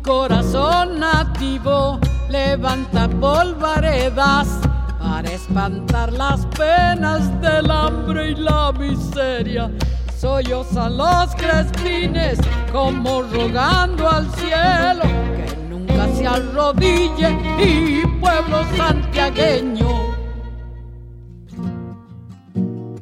corazón nativo levanta polvaredas para espantar las penas del hambre y la miseria. Sollozan los crespines como rogando al cielo que nunca se arrodille, y pueblo santiagueño,